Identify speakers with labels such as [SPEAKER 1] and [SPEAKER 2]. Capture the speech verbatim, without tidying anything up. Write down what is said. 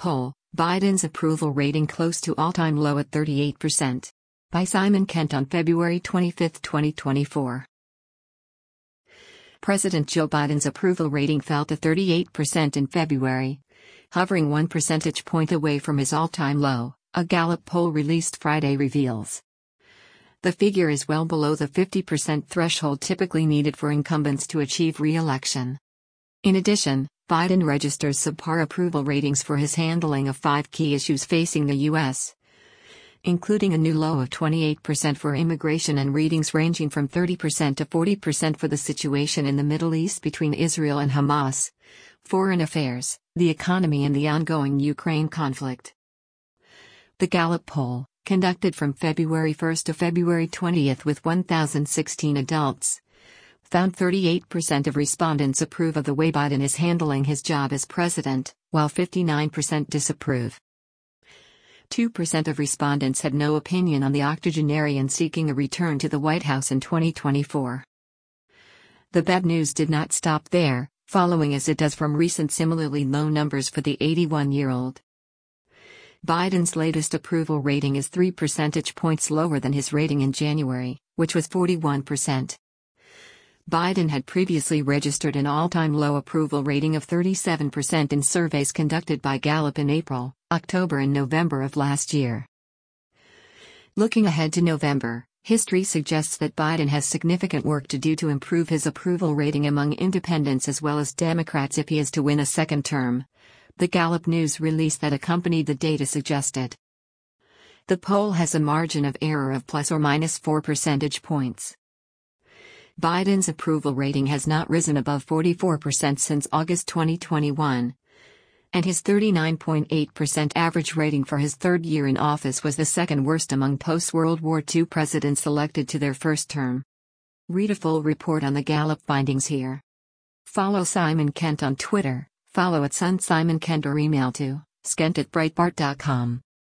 [SPEAKER 1] poll, Biden's approval rating close to all-time low at thirty-eight percent. By Simon Kent on February twenty-fifth, twenty twenty-four. President Joe Biden's approval rating fell to thirty-eight percent in February, hovering one percentage point away from his all-time low, a Gallup poll released Friday reveals. The figure is well below the fifty percent threshold typically needed for incumbents to achieve re-election. In addition, Biden registers subpar approval ratings for his handling of five key issues facing the U S, including a new low of twenty-eight percent for immigration and readings ranging from thirty percent to forty percent for the situation in the Middle East between Israel and Hamas, foreign affairs, the economy and the ongoing Ukraine conflict. The Gallup poll, conducted from February first to February twentieth with one thousand sixteen adults, found thirty-eight percent of respondents approve of the way Biden is handling his job as president, while fifty-nine percent disapprove. two percent of respondents had no opinion on the octogenarian seeking a return to the White House in twenty twenty-four. The bad news did not stop there, following as it does from recent similarly low numbers for the eighty-one-year-old. Biden's latest approval rating is three percentage points lower than his rating in January, which was forty-one percent. Biden had previously registered an all-time low approval rating of thirty-seven percent in surveys conducted by Gallup in April, October and November of last year. Looking ahead to November, history suggests that Biden has significant work to do to improve his approval rating among independents as well as Democrats if he is to win a second term, the Gallup news release that accompanied the data suggested. The poll has a margin of error of plus or minus four percentage points. Biden's approval rating has not risen above forty-four percent since August twenty twenty-one, and his thirty-nine point eight percent average rating for his third year in office was the second worst among post-World War Two presidents elected to their first term. Read a full report on the Gallup findings here. Follow Simon Kent on Twitter, follow at Sun Simon Kent or email to skent at breitbart dot com.